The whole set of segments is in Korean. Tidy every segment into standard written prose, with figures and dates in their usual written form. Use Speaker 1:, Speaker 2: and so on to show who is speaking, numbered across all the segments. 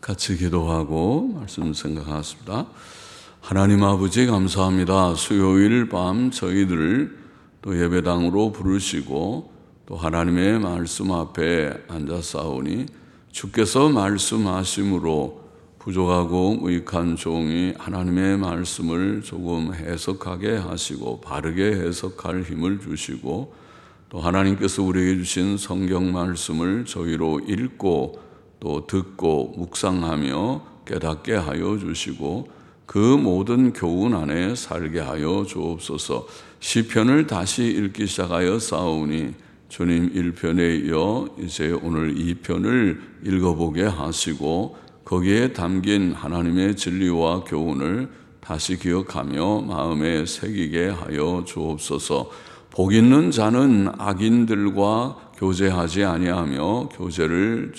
Speaker 1: 같이 기도하고 말씀 생각하겠습니다. 하나님 아버지 감사합니다. 수요일 밤 저희들을 또 예배당으로 부르시고 또 하나님의 말씀 앞에 앉아싸우니 주께서 말씀하심으로 부족하고 무익한 종이 하나님의 말씀을 조금 해석하게 하시고 바르게 해석할 힘을 주시고 또 하나님께서 우리에게 주신 성경 말씀을 저희로 읽고 또 듣고 묵상하며 깨닫게 하여 주시고 그 모든 교훈 안에 살게 하여 주옵소서. 시편을 다시 읽기 시작하여 싸우니 주님 1편에 이어 이제 오늘 2편을 읽어보게 하시고 거기에 담긴 하나님의 진리와 교훈을 다시 기억하며 마음에 새기게 하여 주옵소서. 복 있는 자는 악인들과 교제하지 아니하며 교제를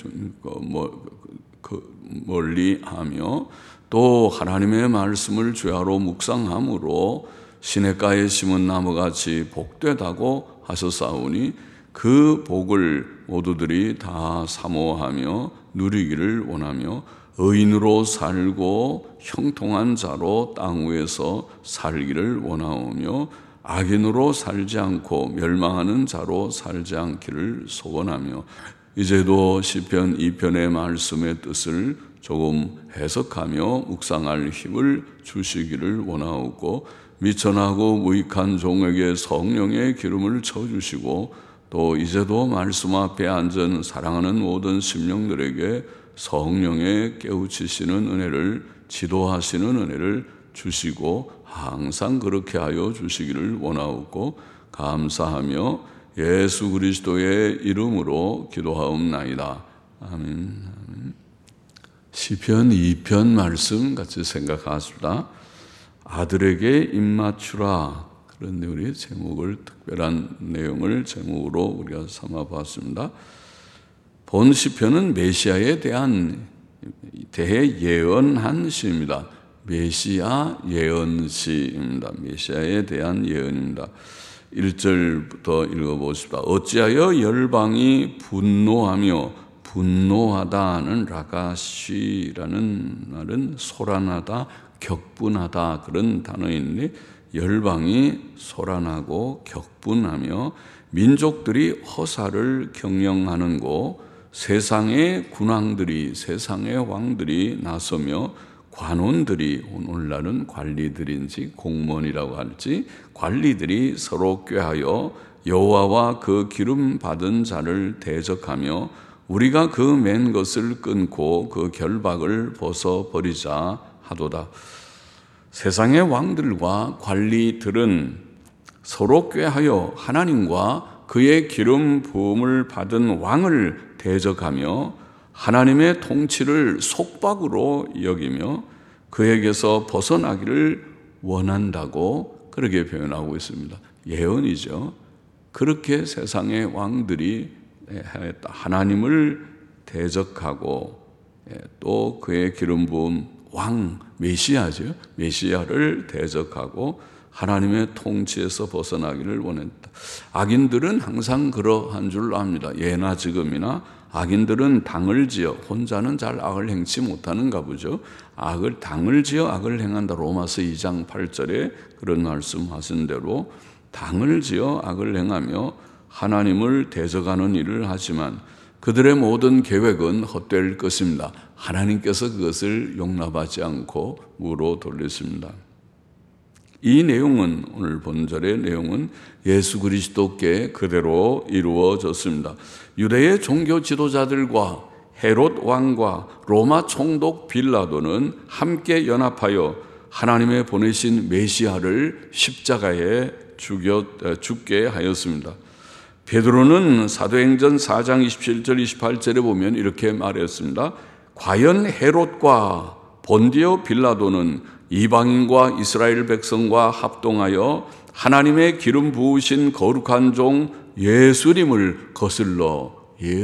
Speaker 1: 멀리하며 또 하나님의 말씀을 주야로 묵상함으로 시냇가에 심은 나무같이 복되다고 하셨사오니 그 복을 모두들이 다 사모하며 누리기를 원하며 의인으로 살고 형통한 자로 땅 위에서 살기를 원하오며 악인으로 살지 않고 멸망하는 자로 살지 않기를 소원하며 이제도 시편 2편의 말씀의 뜻을 조금 해석하며 묵상할 힘을 주시기를 원하옵고 미천하고 무익한 종에게 성령의 기름을 쳐주시고 또 이제도 말씀 앞에 앉은 사랑하는 모든 심령들에게 성령의 깨우치시는 은혜를 지도하시는 은혜를 주시고 항상 그렇게 하여 주시기를 원하옵고 감사하며 예수 그리스도의 이름으로 기도하옵나이다. 아멘. 시편 2편 말씀 같이 생각하십니다. 아들에게 입맞추라. 그런데 우리 제목을 특별한 내용을 제목으로 우리가 삼아봤습니다. 본 시편은 메시아에 대해 예언한 시입니다. 메시아 예언시입니다. 메시아에 대한 예언입니다. 1절부터 읽어보십시다. 어찌하여 열방이 분노하다는 라가시라는 말은 소란하다, 격분하다 그런 단어인데 열방이 소란하고 격분하며 민족들이 허사를 경영하는 곳 세상의 군왕들이 세상의 왕들이 나서며 관원들이 오늘날은 관리들인지 공무원이라고 할지 관리들이 서로 꾀하여 여호와와 그 기름 받은 자를 대적하며 우리가 그 맨 것을 끊고 그 결박을 벗어버리자 하도다. 세상의 왕들과 관리들은 서로 꾀하여 하나님과 그의 기름 부음을 받은 왕을 대적하며 하나님의 통치를 속박으로 여기며 그에게서 벗어나기를 원한다고 그렇게 표현하고 있습니다. 예언이죠. 그렇게 세상의 왕들이 하나님을 대적하고 또 그의 기름 부은 왕 메시아죠. 메시아를 대적하고 하나님의 통치에서 벗어나기를 원했다. 악인들은 항상 그러한 줄 압니다. 예나 지금이나 악인들은 당을 지어 혼자는 잘 악을 행치 못하는가 보죠. 당을 지어 악을 행한다. 로마서 2장 8절에 그런 말씀하신 대로 당을 지어 악을 행하며 하나님을 대적하는 일을 하지만 그들의 모든 계획은 헛될 것입니다. 하나님께서 그것을 용납하지 않고 무로 돌리십니다. 이 내용은 오늘 본절의 내용은 예수 그리스도께 그대로 이루어졌습니다. 유대의 종교 지도자들과 헤롯 왕과 로마 총독 빌라도는 함께 연합하여 하나님의 보내신 메시아를 십자가에 죽게 하였습니다. 베드로는 사도행전 4장 27절 28절에 보면 이렇게 말했습니다. 과연 헤롯과 본디오 빌라도는 이방인과 이스라엘 백성과 합동하여 하나님의 기름 부으신 거룩한 종 예수님을 거슬러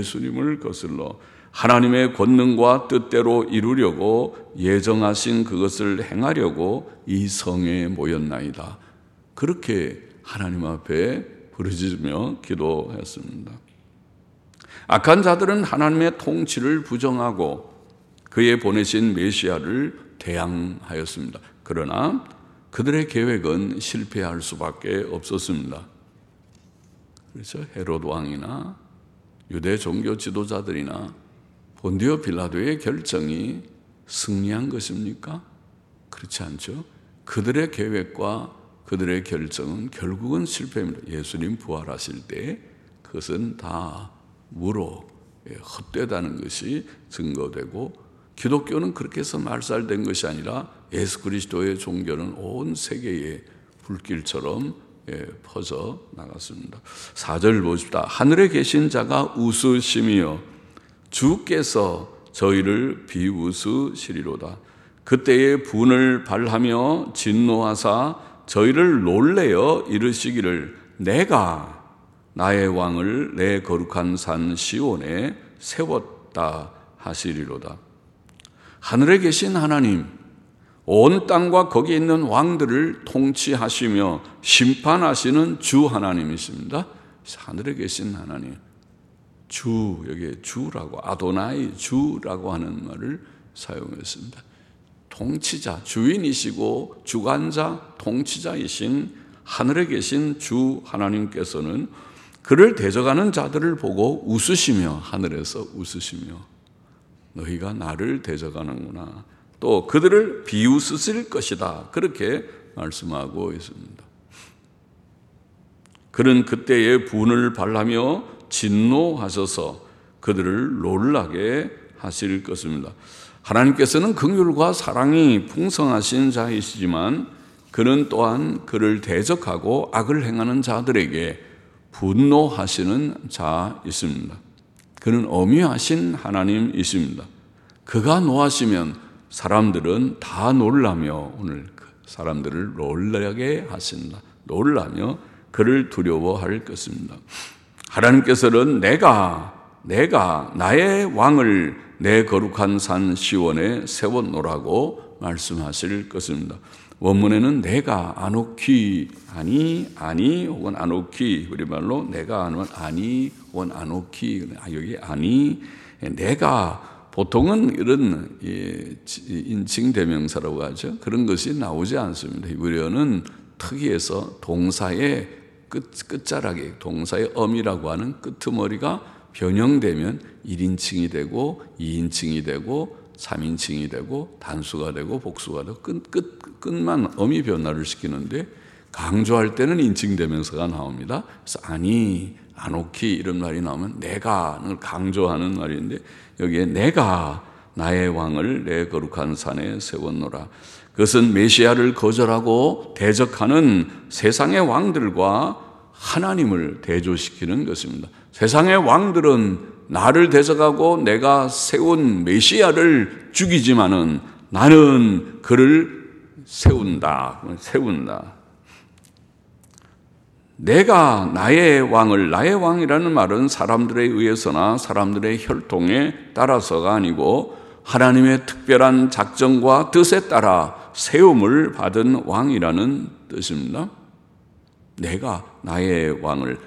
Speaker 1: 하나님의 권능과 뜻대로 이루려고 예정하신 그것을 행하려고 이 성에 모였나이다. 그렇게 하나님 앞에 부르짖으며 기도했습니다. 악한 자들은 하나님의 통치를 부정하고 그의 보내신 메시아를 대항하였습니다. 그러나 그들의 계획은 실패할 수밖에 없었습니다. 그래서 헤롯 왕이나 유대 종교 지도자들이나 본디오 빌라도의 결정이 승리한 것입니까? 그렇지 않죠. 그들의 계획과 그들의 결정은 결국은 실패입니다. 예수님 부활하실 때 그것은 다 무로 헛되다는 것이 증거되고, 기독교는 그렇게 해서 말살된 것이 아니라 예수 그리스도의 종교는 온 세계에 불길처럼 퍼져 나갔습니다. 4절 보십시다. 하늘에 계신 자가 웃으심이여 주께서 저희를 비웃으시리로다. 그때에 분을 발하며 진노하사 저희를 놀래어 이르시기를 내가 나의 왕을 내 거룩한 산 시온에 세웠다 하시리로다. 하늘에 계신 하나님, 온 땅과 거기에 있는 왕들을 통치하시며 심판하시는 주 하나님이십니다. 하늘에 계신 하나님, 주, 여기에 주라고, 아도나이 주라고 하는 말을 사용했습니다. 통치자, 주인이시고 주관자, 통치자이신 하늘에 계신 주 하나님께서는 그를 대적하는 자들을 보고 웃으시며, 하늘에서 웃으시며, 너희가 나를 대적하는구나, 또 그들을 비웃으실 것이다, 그렇게 말씀하고 있습니다. 그는 그때에 분을 발하며 진노하셔서 그들을 놀라게 하실 것입니다. 하나님께서는 긍휼과 사랑이 풍성하신 자이시지만 그는 또한 그를 대적하고 악을 행하는 자들에게 분노하시는 자이십니다. 그는 엄위하신 하나님이십니다. 그가 노하시면 사람들은 다 놀라며, 오늘 사람들을 놀라게 하신다. 놀라며 그를 두려워할 것입니다. 하나님께서는 내가 나의 왕을 내 거룩한 산 시온에 세웠노라고 말씀하실 것입니다. 원문에는 내가 아노키, 아니 혹은 아노키, 우리말로 내가 아니 혹은 아노키, 여기 아니, 내가, 보통은 이런 인칭 대명사라고 하죠. 그런 것이 나오지 않습니다. 히브리어는 특이해서 동사의 끝자락에, 동사의 엄이라고 하는 끄트머리가 변형되면 1인칭이 되고 2인칭이 되고 3인칭이 되고 단수가 되고 복수가 되고 끝만 엄이 변화를 시키는데, 강조할 때는 인칭 대명사가 나옵니다. 그래서 아니, 아노키 이런 말이 나오면 내가를 강조하는 말인데, 여기에 내가 나의 왕을 내 거룩한 산에 세웠노라. 그것은 메시아를 거절하고 대적하는 세상의 왕들과 하나님을 대조시키는 것입니다. 세상의 왕들은 나를 대적하고 내가 세운 메시아를 죽이지만은 나는 그를 세운다. 내가 나의 왕이라는 말은 사람들에 의해서나 사람들의 혈통에 따라서가 아니고 하나님의 특별한 작정과 뜻에 따라 세움을 받은 왕이라는 뜻입니다. 내가 나의 왕을,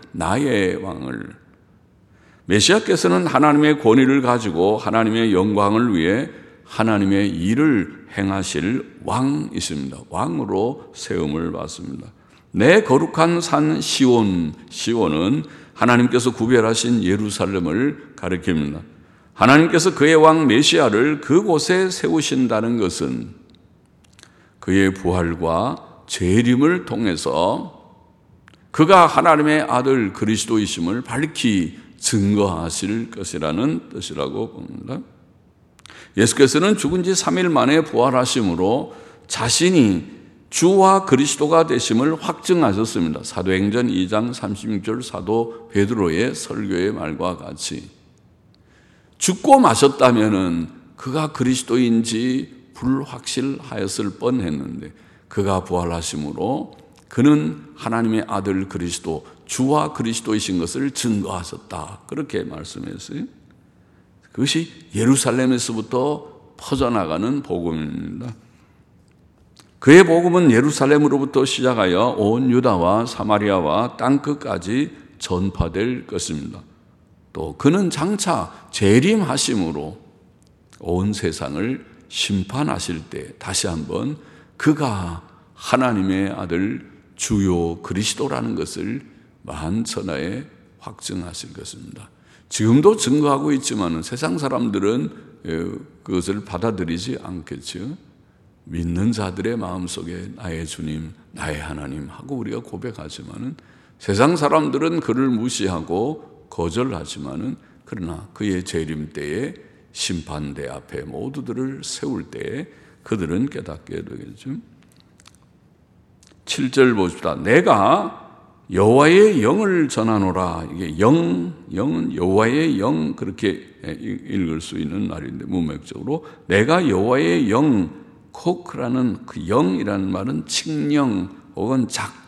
Speaker 1: 메시아께서는 하나님의 권위를 가지고 하나님의 영광을 위해 하나님의 일을 행하실 왕이십니다. 왕으로 세움을 받습니다. 내 거룩한 산 시온은 하나님께서 구별하신 예루살렘을 가리킵니다. 하나님께서 그의 왕 메시아를 그곳에 세우신다는 것은 그의 부활과 재림을 통해서 그가 하나님의 아들 그리스도이심을 밝히 증거하실 것이라는 뜻이라고 봅니다. 예수께서는 죽은 지 3일 만에 부활하심으로 자신이 주와 그리스도가 되심을 확증하셨습니다. 사도행전 2장 36절 사도 베드로의 설교의 말과 같이 죽고 마셨다면은 그가 그리스도인지 불확실하였을 뻔했는데 그가 부활하심으로 그는 하나님의 아들 그리스도, 주와 그리스도이신 것을 증거하셨다. 그렇게 말씀했어요. 그것이 예루살렘에서부터 퍼져나가는 복음입니다. 그의 복음은 예루살렘으로부터 시작하여 온 유다와 사마리아와 땅끝까지 전파될 것입니다. 또 그는 장차 재림하심으로 온 세상을 심판하실 때 다시 한번 그가 하나님의 아들 주요 그리스도라는 것을 만천하에 확증하실 것입니다. 지금도 증거하고 있지만 세상 사람들은 그것을 받아들이지 않겠죠. 믿는 자들의 마음속에 나의 주님, 나의 하나님 하고 우리가 고백하지만은 세상 사람들은 그를 무시하고 거절하지만은 그러나 그의 재림 때에 심판대 앞에 모두들을 세울 때에 그들은 깨닫게 되겠죠. 7절 보십시다. 내가 여호와의 영을 전하노라. 이게 영은 여호와의 영 그렇게 읽을 수 있는 말인데 문맥적으로 내가 여호와의 영 코크라는 그 영이라는 말은 칙령 혹은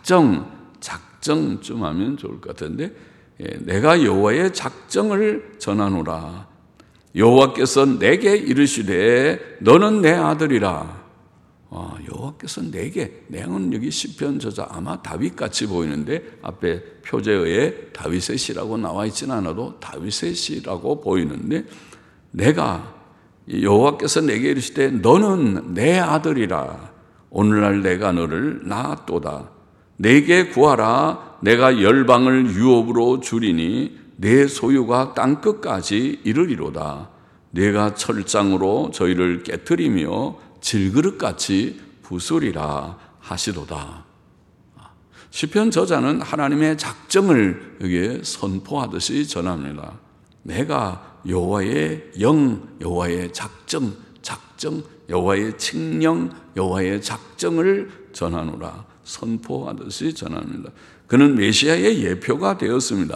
Speaker 1: 작정쯤 하면 좋을 것 같은데 내가 여호와의 작정을 전하노라. 여호와께서 내게 이르시되 너는 내 아들이라. 여호와께서 내게, 내는 여기 시편 저자 아마 다윗같이 보이는데 앞에 표제어에 다윗의 시라고 나와 있지는 않아도 다윗의 시라고 보이는데 내가 여호와께서 내게 이르시되 너는 내 아들이라. 오늘날 내가 너를 낳았도다. 내게 구하라. 내가 열방을 유업으로 주리니 내 소유가 땅끝까지 이르리로다. 내가 철장으로 저희를 깨트리며 질그릇같이 부수리라 하시도다. 시편 저자는 하나님의 작정을 여기에 선포하듯이 전합니다. 내가 여호와의 영, 여호와의 작정, 여호와의 칙령, 여호와의 작정을 전하노라. 선포하듯이 전합니다. 그는 메시아의 예표가 되었습니다.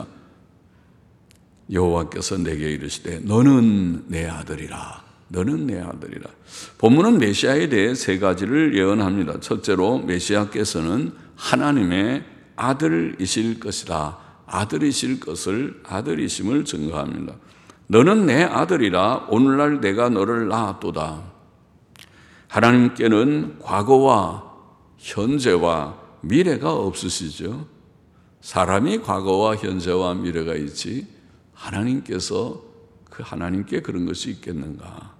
Speaker 1: 여호와께서 내게 이르시되 너는 내 아들이라. 너는 내 아들이라. 본문은 메시아에 대해 세 가지를 예언합니다. 첫째로 메시아께서는 하나님의 아들이실 것이다. 아들이실 것을 아들이심을 증거합니다. 너는 내 아들이라. 오늘날 내가 너를 낳았도다. 하나님께는 과거와 현재와 미래가 없으시죠. 사람이 과거와 현재와 미래가 있지 하나님께서 하나님께 그런 것이 있겠는가?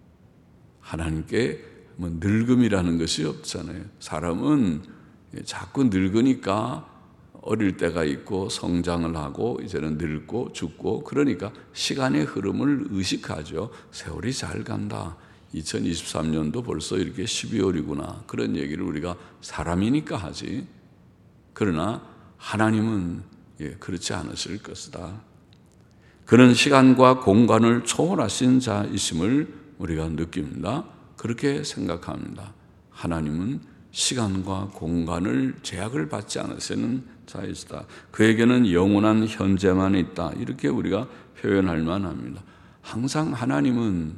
Speaker 1: 하나님께 뭐 늙음이라는 것이 없잖아요. 사람은 자꾸 늙으니까 어릴 때가 있고 성장을 하고 이제는 늙고 죽고 그러니까 시간의 흐름을 의식하죠. 세월이 잘 간다. 2023년도 벌써 이렇게 12월이구나. 그런 얘기를 우리가 사람이니까 하지. 그러나 하나님은 그렇지 않으실 것이다. 그는 시간과 공간을 초월하신 자이심을 우리가 느낍니다. 그렇게 생각합니다. 하나님은 시간과 공간을 제약을 받지 않으시는 자이시다. 그에게는 영원한 현재만 있다. 이렇게 우리가 표현할 만합니다. 항상 하나님은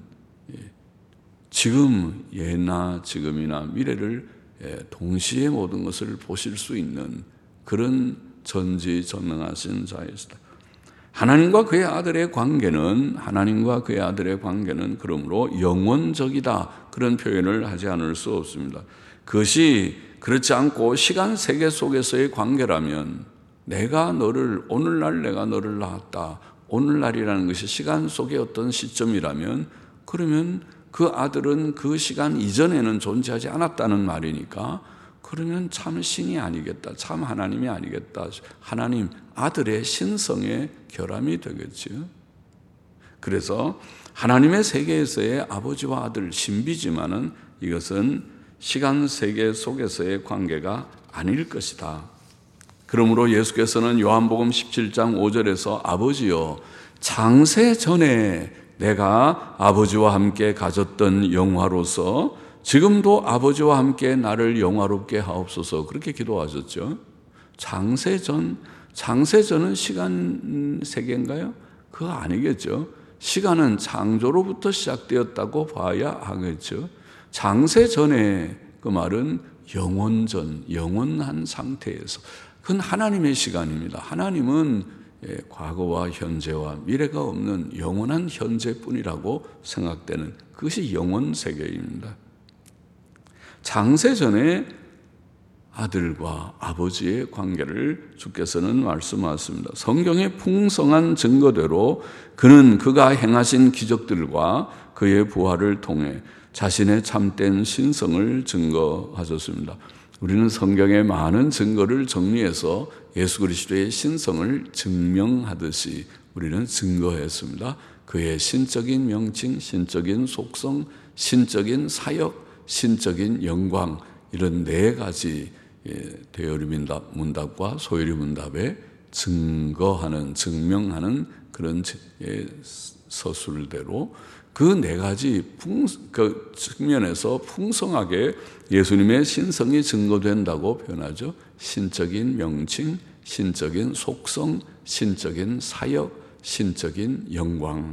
Speaker 1: 지금, 예나 지금이나 미래를 동시에 모든 것을 보실 수 있는 그런 전지전능하신 자이시다. 하나님과 그의 아들의 관계는 그러므로 영원적이다. 그런 표현을 하지 않을 수 없습니다. 그것이 그렇지 않고 시간 세계 속에서의 관계라면 오늘날 내가 너를 낳았다. 오늘날이라는 것이 시간 속의 어떤 시점이라면 그러면 그 아들은 그 시간 이전에는 존재하지 않았다는 말이니까 그러면 참 신이 아니겠다. 참 하나님이 아니겠다. 하나님 아들의 신성의 결함이 되겠죠. 그래서 하나님의 세계에서의 아버지와 아들 신비지만은 이것은 시간 세계 속에서의 관계가 아닐 것이다. 그러므로 예수께서는 요한복음 17장 5절에서 아버지여 창세 전에 내가 아버지와 함께 가졌던 영화로서 지금도 아버지와 함께 나를 영화롭게 하옵소서 그렇게 기도하셨죠. 창세전은 시간 세계인가요? 그거 아니겠죠. 시간은 창조로부터 시작되었다고 봐야 하겠죠. 창세전에 그 말은 영원전, 영원한 상태에서 그건 하나님의 시간입니다. 하나님은 과거와 현재와 미래가 없는 영원한 현재뿐이라고 생각되는 그것이 영원 세계입니다. 창세전에 아들과 아버지의 관계를 주께서는 말씀하셨습니다. 성경의 풍성한 증거대로 그는 그가 행하신 기적들과 그의 부활을 통해 자신의 참된 신성을 증거하셨습니다. 우리는 성경의 많은 증거를 정리해서 예수 그리스도의 신성을 증명하듯이 우리는 증거했습니다. 그의 신적인 명칭, 신적인 속성, 신적인 사역, 신적인 영광, 이런 네 가지 대여리 문답과 소요리 문답에 증거하는, 증명하는 그런 서술대로 그 네 가지 그 측면에서 풍성하게 예수님의 신성이 증거된다고 표현하죠. 신적인 명칭, 신적인 속성, 신적인 사역, 신적인 영광.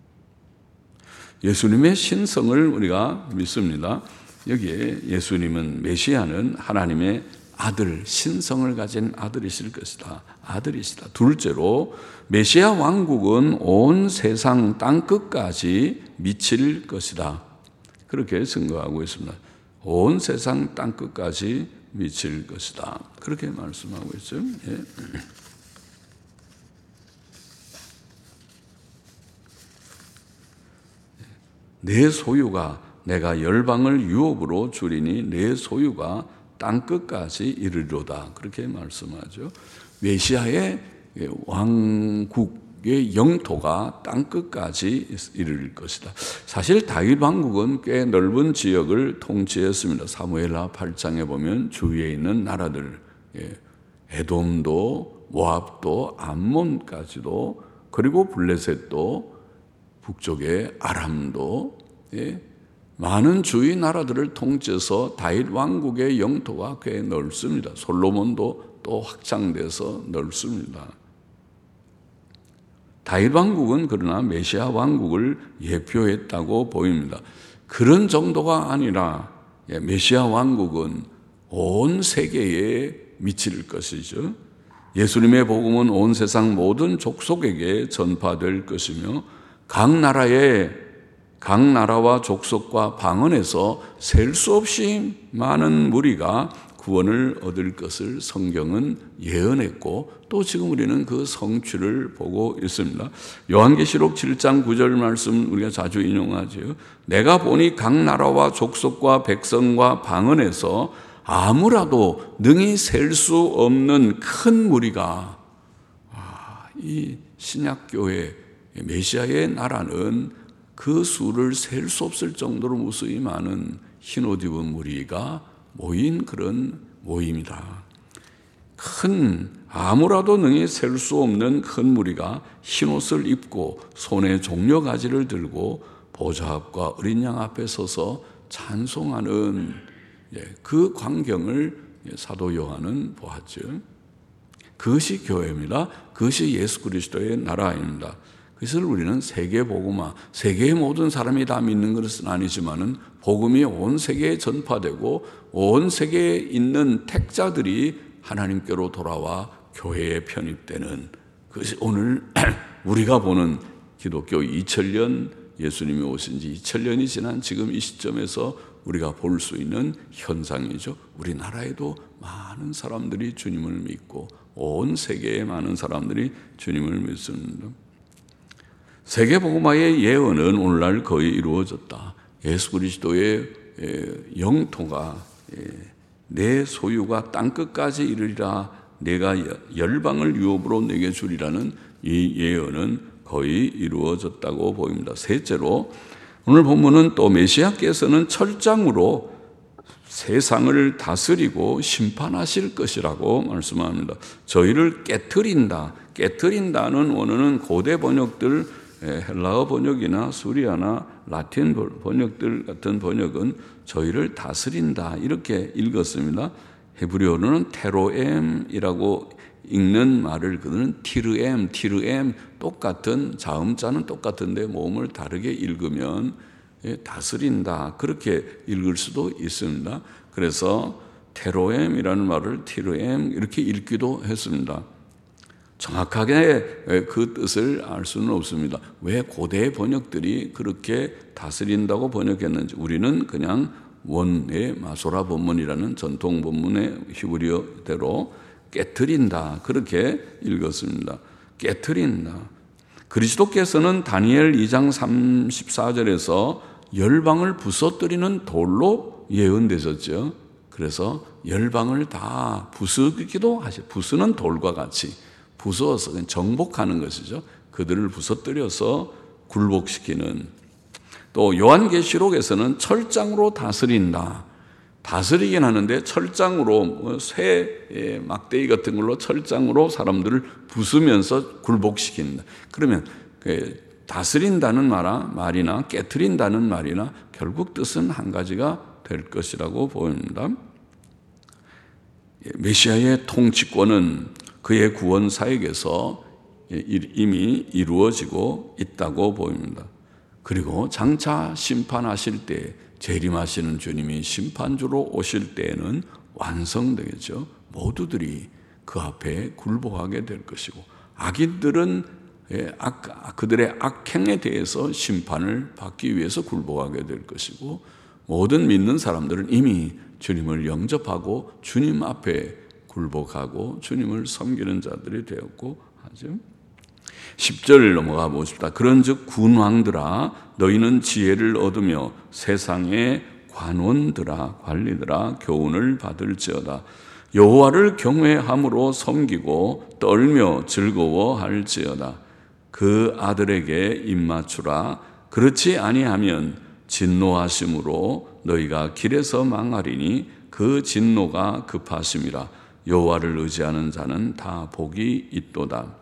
Speaker 1: 예수님의 신성을 우리가 믿습니다. 여기에 예수님은, 메시아는 하나님의 아들, 신성을 가진 아들이실 것이다. 아들이시다. 둘째로 메시아 왕국은 온 세상 땅끝까지 미칠 것이다. 그렇게 증거하고 있습니다. 온 세상 땅끝까지 미칠 것이다. 그렇게 말씀하고 있죠. 예. 내 소유가 내가 열방을 유업으로 주리니 내 소유가 땅끝까지 이르리로다. 그렇게 말씀하죠. 메시아의 왕국의 영토가 땅끝까지 이르릴 것이다. 사실 다윗 왕국은 꽤 넓은 지역을 통치했습니다. 사무엘하 8장에 보면 주위에 있는 나라들, 에돔도, 모압도, 암몬까지도, 그리고 블레셋도, 북쪽의 아람도, 많은 주위 나라들을 통째서 다윗 왕국의 영토가 꽤 넓습니다. 솔로몬도 또 확장돼서 넓습니다. 다윗 왕국은 그러나 메시아 왕국을 예표했다고 보입니다. 그런 정도가 아니라 메시아 왕국은 온 세계에 미칠 것이죠. 예수님의 복음은 온 세상 모든 족속에게 전파될 것이며 각 나라와 족속과 방언에서 셀 수 없이 많은 무리가 구원을 얻을 것을 성경은 예언했고 또 지금 우리는 그 성취를 보고 있습니다. 요한계시록 7장 9절 말씀 우리가 자주 인용하죠. 내가 보니 각 나라와 족속과 백성과 방언에서 아무라도 능히 셀 수 없는 큰 무리가, 이 신약교회 메시아의 나라는 그 수를 셀 수 없을 정도로 무수히 많은 흰옷 입은 무리가 모인 그런 모임이다. 아무라도 능히 셀 수 없는 큰 무리가 흰옷을 입고 손에 종려가지를 들고 보좌 앞과 어린 양 앞에 서서 찬송하는 그 광경을 사도 요한은 보았죠. 그것이 교회입니다. 그것이 예수 그리스도의 나라입니다. 그것을 우리는 세계복음화, 세계의 모든 사람이 다 믿는 것은 아니지만은 복음이 온 세계에 전파되고 온 세계에 있는 택자들이 하나님께로 돌아와 교회에 편입되는 그것이 오늘 우리가 보는 기독교 2000년, 예수님이 오신 지 2000년이 지난 지금 이 시점에서 우리가 볼 수 있는 현상이죠. 우리나라에도 많은 사람들이 주님을 믿고 온 세계에 많은 사람들이 주님을 믿습니다. 세계복음화의 예언은 오늘날 거의 이루어졌다. 예수 그리스도의 영토가 내 소유가 땅끝까지 이르리라. 내가 열방을 유업으로 내게 주리라는 이 예언은 거의 이루어졌다고 보입니다. 셋째로 오늘 본문은 또 메시아께서는 철장으로 세상을 다스리고 심판하실 것이라고 말씀합니다. 저희를 깨트린다. 깨트린다는 원어는 고대 번역들, 헬라어 번역이나 수리아나 라틴 번역들 같은 번역은 저희를 다스린다 이렇게 읽었습니다. 헤브리어로는 테로엠이라고 읽는 말을 그들은 티르엠 똑같은 자음자는 똑같은데 모음을 다르게 읽으면 다스린다 그렇게 읽을 수도 있습니다. 그래서 테로엠이라는 말을 티르엠 이렇게 읽기도 했습니다. 정확하게 그 뜻을 알 수는 없습니다. 왜 고대 번역들이 그렇게 다스린다고 번역했는지 우리는 그냥 원의 마소라 본문이라는 전통 본문의 히브리어대로 깨트린다 그렇게 읽었습니다. 깨트린다. 그리스도께서는 다니엘 2장 34절에서 열방을 부서뜨리는 돌로 예언되셨죠. 그래서 열방을 다 부수기도 하시고, 부수는 돌과 같이 부수어서 정복하는 것이죠. 그들을 부서뜨려서 굴복시키는. 또 요한계시록에서는 철장으로 다스린다. 다스리긴 하는데 철장으로, 쇠 막대기 같은 걸로 철장으로 사람들을 부수면서 굴복시킨다. 그러면 다스린다는 말이나 깨트린다는 말이나 결국 뜻은 한 가지가 될 것이라고 보입니다. 메시아의 통치권은 그의 구원 사역에서 이미 이루어지고 있다고 보입니다. 그리고 장차 심판하실 때, 재림하시는 주님이 심판주로 오실 때에는 완성되겠죠. 모두들이 그 앞에 굴복하게 될 것이고, 악인들은 그들의 악행에 대해서 심판을 받기 위해서 굴복하게 될 것이고, 모든 믿는 사람들은 이미 주님을 영접하고 주님 앞에 굴복하고 주님을 섬기는 자들이 되었고 하죠. 10절 넘어가 보십시다. 그런즉 군왕들아 너희는 지혜를 얻으며 세상의 관원들아 관리들아 교훈을 받을지어다. 여호와를 경외함으로 섬기고 떨며 즐거워할지어다. 그 아들에게 입맞추라. 그렇지 아니하면 진노하심으로 너희가 길에서 망하리니 그 진노가 급하심이라. 여호와를 의지하는 자는 다 복이 있도다.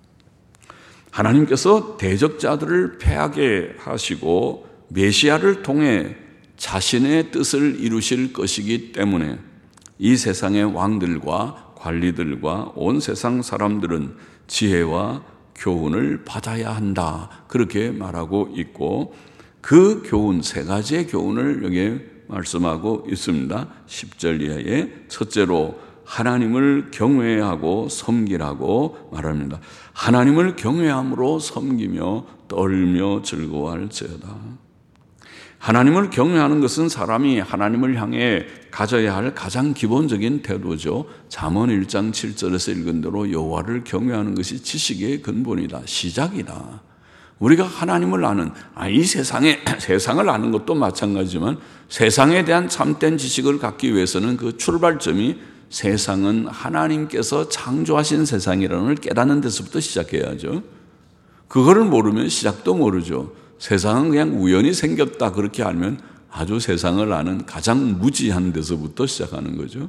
Speaker 1: 하나님께서 대적자들을 패하게 하시고 메시아를 통해 자신의 뜻을 이루실 것이기 때문에 이 세상의 왕들과 관리들과 온 세상 사람들은 지혜와 교훈을 받아야 한다. 그렇게 말하고 있고, 그 교훈, 세 가지의 교훈을 여기에 말씀하고 있습니다. 10절 이하에 첫째로 하나님을 경외하고 섬기라고 말합니다. 하나님을 경외함으로 섬기며 떨며 즐거워할지어다. 하나님을 경외하는 것은 사람이 하나님을 향해 가져야 할 가장 기본적인 태도죠. 잠언 1장 7절에서 읽은 대로 여호와를 경외하는 것이 지식의 근본이다. 시작이다. 우리가 하나님을 아는, 이 세상을 아는 것도 마찬가지지만 세상에 대한 참된 지식을 갖기 위해서는 그 출발점이 세상은 하나님께서 창조하신 세상이라는 걸 깨닫는 데서부터 시작해야죠. 그거를 모르면 시작도 모르죠. 세상은 그냥 우연히 생겼다 그렇게 알면 아주 세상을 아는 가장 무지한 데서부터 시작하는 거죠.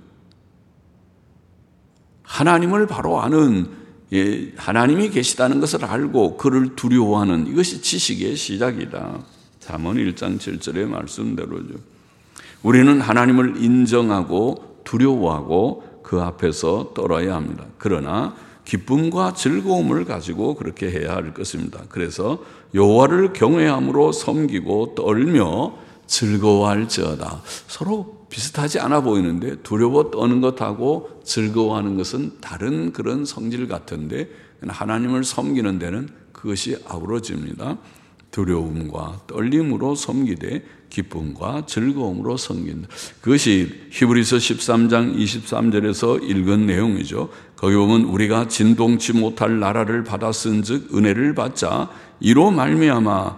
Speaker 1: 하나님을 바로 아는, 하나님이 계시다는 것을 알고 그를 두려워하는, 이것이 지식의 시작이다. 잠언 1장 7절의 말씀대로죠. 우리는 하나님을 인정하고 두려워하고 그 앞에서 떨어야 합니다. 그러나 기쁨과 즐거움을 가지고 그렇게 해야 할 것입니다. 그래서 여호와를 경외함으로 섬기고 떨며 즐거워할지어다. 서로 비슷하지 않아 보이는데 두려워 떠는 것하고 즐거워하는 것은 다른 그런 성질 같은데 하나님을 섬기는 데는 그것이 아우러집니다. 두려움과 떨림으로 섬기되 기쁨과 즐거움으로 섬긴다. 그것이 히브리서 13장 23절에서 읽은 내용이죠. 거기 보면 우리가 진동치 못할 나라를 받았은즉 은혜를 받자 이로 말미암아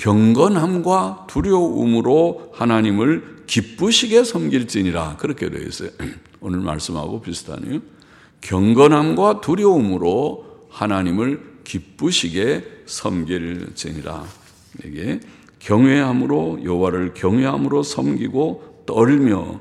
Speaker 1: 경건함과 두려움으로 하나님을 기쁘시게 섬길지니라. 그렇게 되어 있어요. 오늘 말씀하고 비슷하네요. 경건함과 두려움으로 하나님을 기쁘시게 섬길지니라. 이게 경외함으로, 여호와를 경외함으로 섬기고 떨며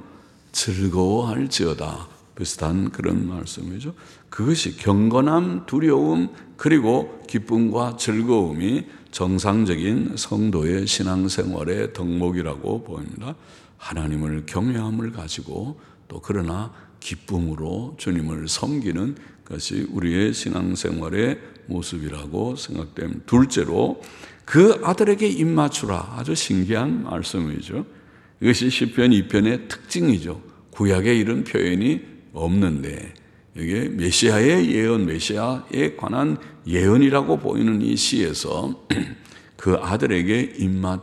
Speaker 1: 즐거워할지어다. 비슷한 그런 말씀이죠. 그것이 경건함, 두려움, 그리고 기쁨과 즐거움이 정상적인 성도의 신앙생활의 덕목이라고 보입니다. 하나님을 경외함을 가지고 또 그러나 기쁨으로 주님을 섬기는 것이 우리의 신앙생활의 모습이라고 생각됩니다. 둘째로 그 아들에게 입맞추라. 아주 신기한 말씀이죠. 이것이 시편 2편의 특징이죠. 구약에 이런 표현이 없는데 이게 메시아의 예언, 메시아에 관한 예언이라고 보이는 이 시에서 그 아들에게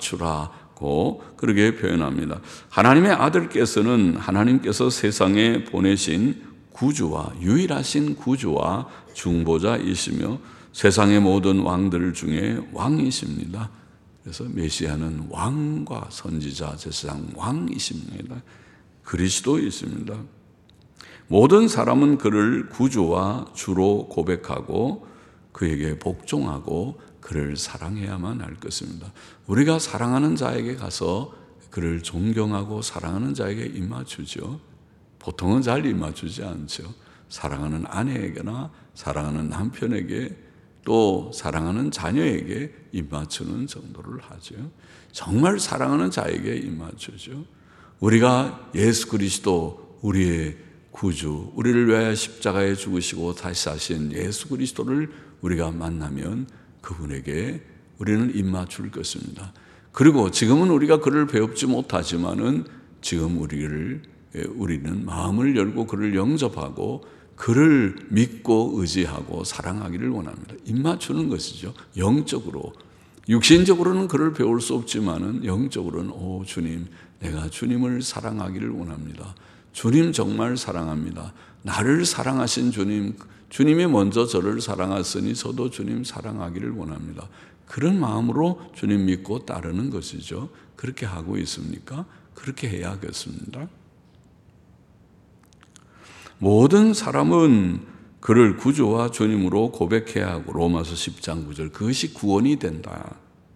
Speaker 1: 입맞추라고 그렇게 표현합니다. 하나님의 아들께서는 하나님께서 세상에 보내신 구주와 유일하신 구주와 중보자이시며 세상의 모든 왕들 중에 왕이십니다. 그래서 메시아는 왕과 선지자, 제사장 왕이십니다. 그리스도이십니다. 모든 사람은 그를 구주와 주로 고백하고 그에게 복종하고 그를 사랑해야만 할 것입니다. 우리가 사랑하는 자에게 가서 그를 존경하고 사랑하는 자에게 입맞추죠. 보통은 잘 입맞추지 않죠. 사랑하는 아내에게나 사랑하는 남편에게 또 사랑하는 자녀에게 입맞추는 정도를 하죠. 정말 사랑하는 자에게 입맞추죠. 우리가 예수 그리스도 우리의 구주, 우리를 위하여 십자가에 죽으시고 다시 사신 예수 그리스도를 우리가 만나면 그분에게 우리는 입맞출 것입니다. 그리고 지금은 우리가 그를 배웁지 못하지만은 지금 우리는 마음을 열고 그를 영접하고 그를 믿고 의지하고 사랑하기를 원합니다. 입맞추는 것이죠. 영적으로. 육신적으로는 그를 배울 수 없지만은 영적으로는 오 주님, 내가 주님을 사랑하기를 원합니다. 주님 정말 사랑합니다. 나를 사랑하신 주님, 주님이 먼저 저를 사랑하시니 저도 주님 사랑하기를 원합니다. 그런 마음으로 주님 믿고 따르는 것이죠. 그렇게 하고 있습니까? 그렇게 해야겠습니다. 모든 사람은 그를 구주와 주님으로 고백해야 하고 로마서 10장 9절 그것이 구원이 된다.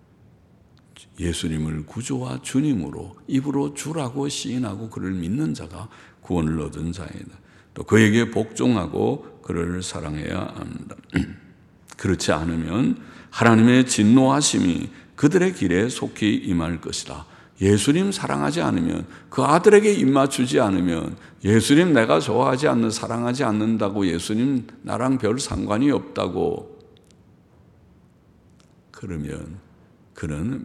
Speaker 1: 예수님을 구주와 주님으로 입으로 주라고 시인하고 그를 믿는 자가 구원을 얻은 자이다. 또 그에게 복종하고 그를 사랑해야 합니다. 그렇지 않으면 하나님의 진노하심이 그들의 길에 속히 임할 것이다. 예수님 사랑하지 않으면 그 아들에게 입맞추지 않으면 예수님 내가 좋아하지 않는 사랑하지 않는다고 예수님 나랑 별 상관이 없다고 그러면 그는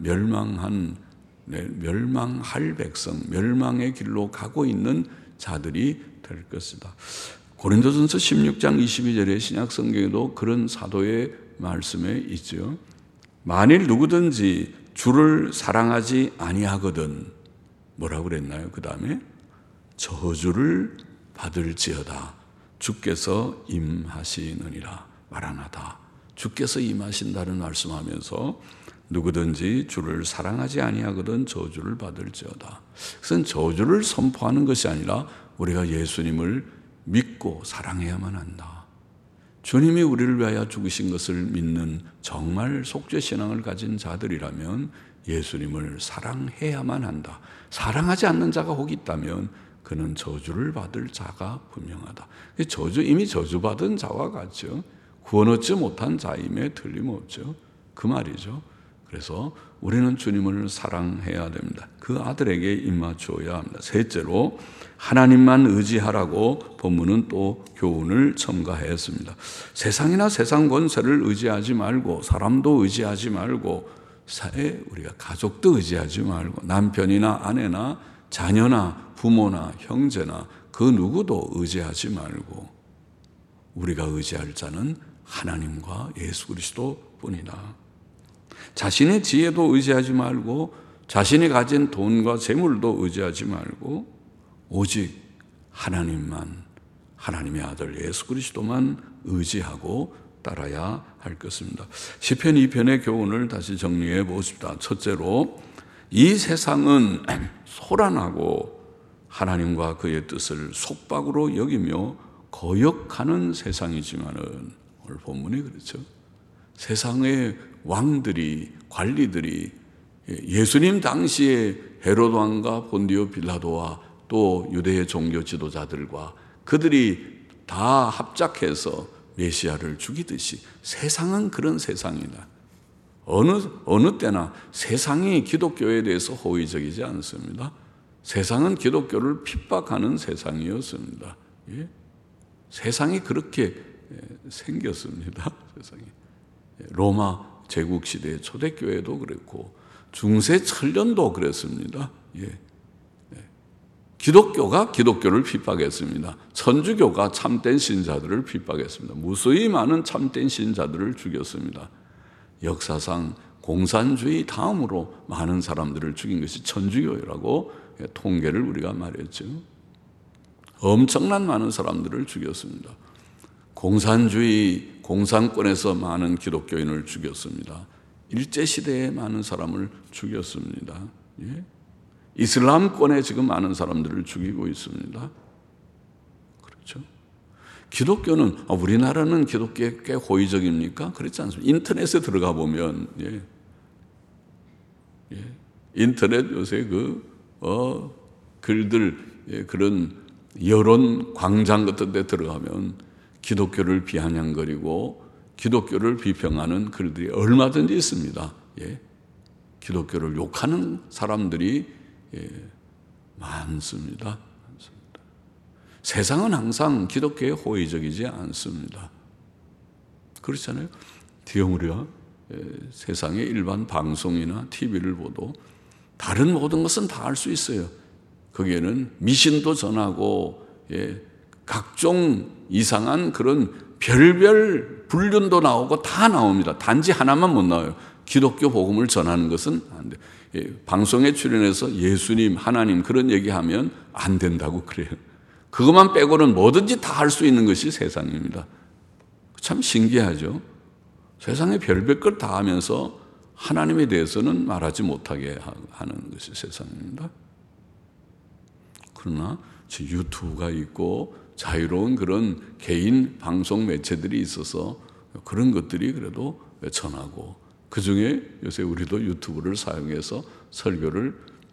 Speaker 1: 멸망할 백성, 멸망의 길로 가고 있는 자들이 될 것이다. 고린도전서 16장 22절의 신약 성경에도 그런 사도의 말씀에 있죠. 만일 누구든지 주를 사랑하지 아니하거든 뭐라고 그랬나요? 그 다음에 저주를 받을지어다. 주께서 임하시느니라. 마라나다. 주께서 임하신다는 말씀하면서 누구든지 주를 사랑하지 아니하거든 저주를 받을지어다. 그것은 저주를 선포하는 것이 아니라 우리가 예수님을 믿고 사랑해야만 한다. 주님이 우리를 위하여 죽으신 것을 믿는 정말 속죄신앙을 가진 자들이라면 예수님을 사랑해야만 한다. 사랑하지 않는 자가 혹 있다면 그는 저주를 받을 자가 분명하다. 이미 저주받은 자와 같죠. 구원 얻지 못한 자임에 틀림없죠. 그 말이죠. 그래서 우리는 주님을 사랑해야 됩니다. 그 아들에게 입맞추어야 합니다. 셋째로 하나님만 의지하라고 본문은 또 교훈을 첨가했습니다. 세상이나 세상 권세를 의지하지 말고 사람도 의지하지 말고 우리가 가족도 의지하지 말고 남편이나 아내나 자녀나 부모나 형제나 그 누구도 의지하지 말고 우리가 의지할 자는 하나님과 예수 그리스도뿐이다. 자신의 지혜도 의지하지 말고 자신이 가진 돈과 재물도 의지하지 말고 오직 하나님만, 하나님의 아들 예수 그리스도만 의지하고 따라야 할 것입니다. 시편 2편의 교훈을 다시 정리해 보십시다. 첫째로 이 세상은 소란하고 하나님과 그의 뜻을 속박으로 여기며 거역하는 세상이지만은 오늘 본문이 그렇죠. 세상의 왕들이 관리들이 예수님 당시에 헤로드 왕과 본디오 빌라도와 또 유대의 종교 지도자들과 그들이 다 합작해서 메시아를 죽이듯이 세상은 그런 세상이다. 어느 때나 세상이 기독교에 대해서 호의적이지 않습니다. 세상은 기독교를 핍박하는 세상이었습니다. 예? 세상이 그렇게 생겼습니다. 세상이. 로마 제국시대 초대교회도 그랬고 중세 천년도 그랬습니다. 예. 기독교가 기독교를 핍박했습니다. 천주교가 참된 신자들을 핍박했습니다. 무수히 많은 참된 신자들을 죽였습니다. 역사상 공산주의 다음으로 많은 사람들을 죽인 것이 천주교라고 통계를 우리가 말했죠. 엄청난 많은 사람들을 죽였습니다. 공산주의 공산권에서 많은 기독교인을 죽였습니다. 일제시대에 많은 사람을 죽였습니다. 예? 이슬람권에 지금 많은 사람들을 죽이고 있습니다. 그렇죠? 기독교는 우리나라는 기독교에 꽤 호의적입니까? 그렇지 않습니다. 인터넷에 들어가 보면 인터넷 요새 글들 그런 여론 광장 같은 데 들어가면 기독교를 비아냥거리고 기독교를 비평하는 글들이 얼마든지 있습니다. 기독교를 욕하는 사람들이 많습니다. 세상은 항상 기독교에 호의적이지 않습니다. 그렇잖아요. 우리가 세상의 일반 방송이나 TV를 보도 다른 모든 것은 다 알 수 있어요. 거기에는 미신도 전하고 각종 이상한 그런 별별 불륜도 나오고 다 나옵니다. 단지 하나만 못 나와요. 기독교 복음을 전하는 것은 안 돼요. 방송에 출연해서 예수님, 하나님 그런 얘기하면 안 된다고 그래요. 그것만 빼고는 뭐든지 다 할 수 있는 것이 세상입니다. 참 신기하죠. 세상에 별별 걸 다 하면서 하나님에 대해서는 말하지 못하게 하는 것이 세상입니다. 그러나 유튜브가 있고 자유로운 그런 개인 방송 매체들이 있어서 그런 것들이 그래도 전하고, 그중에 요새 우리도 유튜브를 사용해서 설교를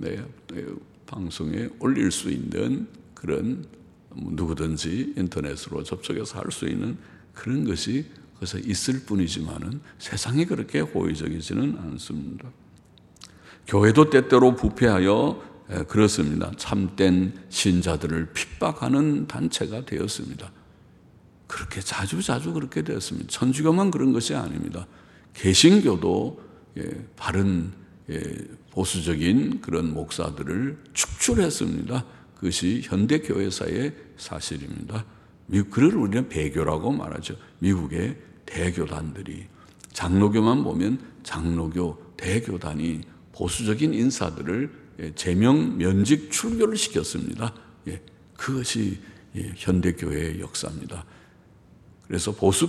Speaker 1: 방송에 올릴 수 있는 그런 누구든지 인터넷으로 접촉해서 할 수 있는 그런 것이 그래서 있을 뿐이지만은 세상이 그렇게 호의적이지는 않습니다. 교회도 때때로 부패하여 그렇습니다. 참된 신자들을 핍박하는 단체가 되었습니다. 그렇게 자주 그렇게 되었습니다. 천주교만 그런 것이 아닙니다. 개신교도 바른 보수적인 그런 목사들을 축출했습니다. 그것이 현대 교회사의 사실입니다. 그를 우리는 배교라고 말하죠. 미국의 대교단들이, 장로교만 보면 장로교 대교단이 보수적인 인사들을 제명 면직 출교를 시켰습니다. 그것이 현대교회의 역사입니다. 그래서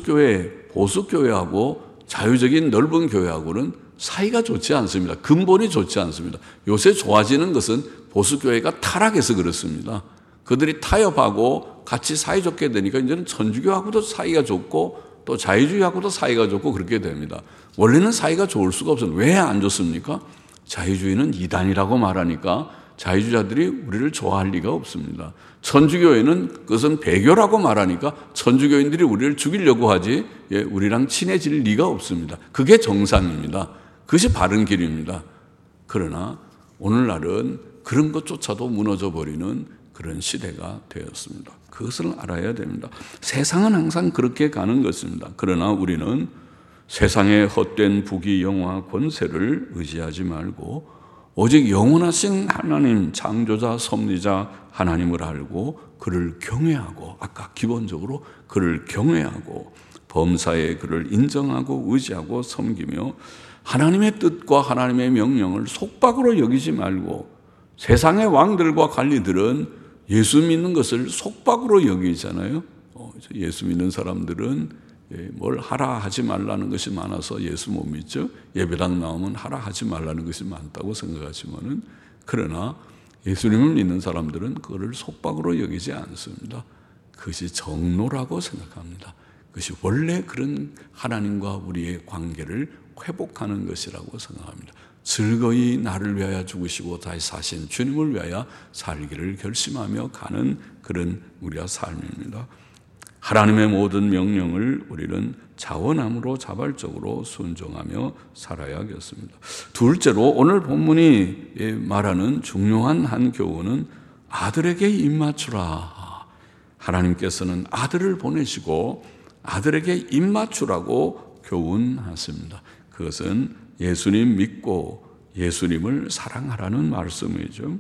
Speaker 1: 보수교회하고 자유적인 넓은 교회하고는 사이가 좋지 않습니다. 근본이 좋지 않습니다. 요새 좋아지는 것은 보수교회가 타락해서 그렇습니다. 그들이 타협하고 같이 사이좋게 되니까 이제는 천주교하고도 사이가 좋고 또 자유주의하고도 사이가 좋고 그렇게 됩니다. 원래는 사이가 좋을 수가 없어요. 왜 안 좋습니까? 자유주의는 이단이라고 말하니까 자유주의자들이 우리를 좋아할 리가 없습니다. 천주교회는 그것은 배교라고 말하니까 천주교인들이 우리를 죽이려고 하지 우리랑 친해질 리가 없습니다. 그게 정상입니다. 그것이 바른 길입니다. 그러나 오늘날은 그런 것조차도 무너져 버리는 그런 시대가 되었습니다. 그것을 알아야 됩니다. 세상은 항상 그렇게 가는 것입니다. 그러나 우리는 세상의 헛된 부귀 영화 권세를 의지하지 말고 오직 영원하신 하나님, 창조자 섭리자 하나님을 알고 그를 경외하고, 아까 기본적으로 그를 경외하고 범사에 그를 인정하고 의지하고 섬기며 하나님의 뜻과 하나님의 명령을 속박으로 여기지 말고, 세상의 왕들과 관리들은 예수 믿는 것을 속박으로 여기잖아요. 예수 믿는 사람들은 뭘 하라 하지 말라는 것이 많아서 예수 못 믿죠. 예배당 나오면 하라 하지 말라는 것이 많다고 생각하지만은, 그러나 예수님을 믿는 사람들은 그거를 속박으로 여기지 않습니다. 그것이 정로라고 생각합니다. 그것이 원래 그런 하나님과 우리의 관계를 회복하는 것이라고 생각합니다. 즐거이 나를 위하여 죽으시고 다시 사신 주님을 위하여 살기를 결심하며 가는 그런 우리의 삶입니다. 하나님의 모든 명령을 우리는 자원함으로 자발적으로 순종하며 살아야겠습니다. 둘째로 오늘 본문이 말하는 중요한 한 교훈은 아들에게 입맞추라. 하나님께서는 아들을 보내시고 아들에게 입맞추라고 교훈하십니다. 그것은 예수님 믿고 예수님을 사랑하라는 말씀이죠.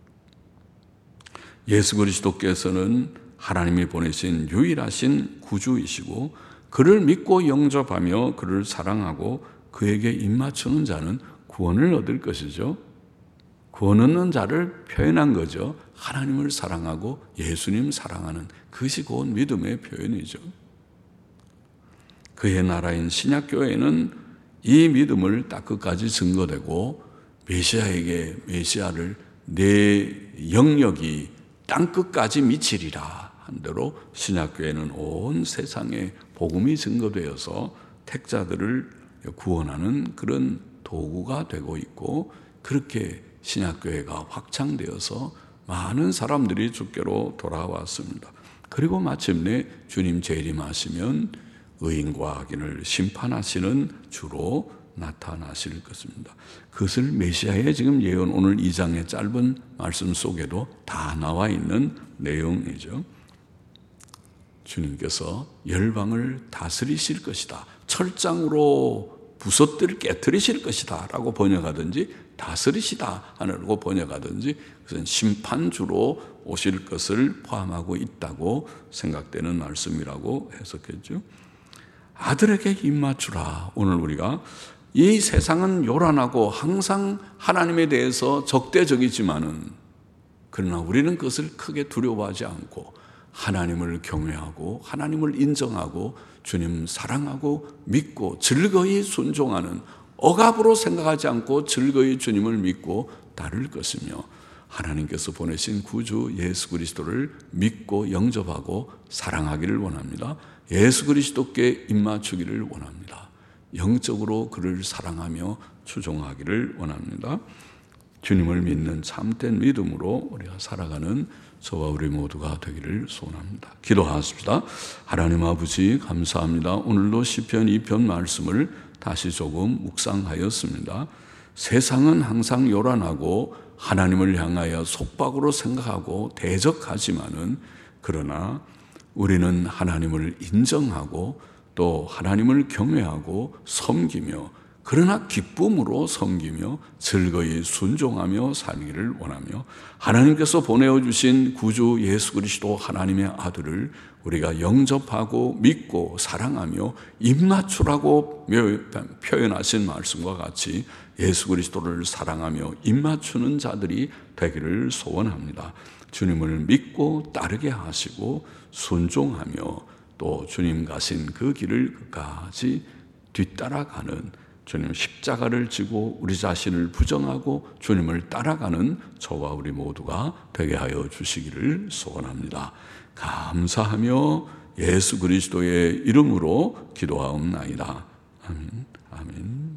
Speaker 1: 예수 그리스도께서는 하나님이 보내신 유일하신 구주이시고 그를 믿고 영접하며 그를 사랑하고 그에게 입맞추는 자는 구원을 얻을 것이죠. 구원 얻는 자를 표현한 거죠. 하나님을 사랑하고 예수님 사랑하는, 그것이 곧 믿음의 표현이죠. 그의 나라인 신약교회는 이 믿음을 딱 끝까지 증거되고 메시아에게 메시아를 내 영역이 땅끝까지 미치리라 한 대로 신약교회는 온 세상에 복음이 증거되어서 택자들을 구원하는 그런 도구가 되고 있고, 그렇게 신약교회가 확장되어서 많은 사람들이 주께로 돌아왔습니다. 그리고 마침내 주님 재림하시면 의인과 악인을 심판하시는 주로 나타나실 것입니다. 그것을 메시아의 지금 예언, 오늘 2장의 짧은 말씀 속에도 다 나와 있는 내용이죠. 주님께서 열방을 다스리실 것이다, 철장으로 부서뜨릴 깨뜨리실 것이다 라고 번역하든지, 다스리시다 하고 번역하든지, 그것은 심판주로 오실 것을 포함하고 있다고 생각되는 말씀이라고 해석했죠. 아들에게 입맞추라. 오늘 우리가 이 세상은 요란하고 항상 하나님에 대해서 적대적이지만은, 그러나 우리는 그것을 크게 두려워하지 않고 하나님을 경외하고 하나님을 인정하고 주님 사랑하고 믿고 즐거이 순종하는, 억압으로 생각하지 않고 즐거이 주님을 믿고 따를 것이며, 하나님께서 보내신 구주 예수 그리스도를 믿고 영접하고 사랑하기를 원합니다. 예수 그리스도께 입맞추기를 원합니다. 영적으로 그를 사랑하며 추종하기를 원합니다. 주님을 믿는 참된 믿음으로 우리가 살아가는 저와 우리 모두가 되기를 소원합니다. 기도하십시다. 하나님 아버지 감사합니다. 오늘도 시편 2편 말씀을 다시 조금 묵상하였습니다. 세상은 항상 요란하고 하나님을 향하여 속박으로 생각하고 대적하지만은, 그러나 우리는 하나님을 인정하고 또 하나님을 경외하고 섬기며, 그러나 기쁨으로 섬기며 즐거이 순종하며 살기를 원하며, 하나님께서 보내어주신 구주 예수 그리스도 하나님의 아들을 우리가 영접하고 믿고 사랑하며 입맞추라고 표현하신 말씀과 같이 예수 그리스도를 사랑하며 입맞추는 자들이 되기를 소원합니다. 주님을 믿고 따르게 하시고 순종하며 또 주님 가신 그 길을 끝까지 뒤따라가는, 주님 십자가를 지고 우리 자신을 부정하고 주님을 따라가는 저와 우리 모두가 되게 하여 주시기를 소원합니다. 감사하며 예수 그리스도의 이름으로 기도하옵나이다. 아멘. 아멘.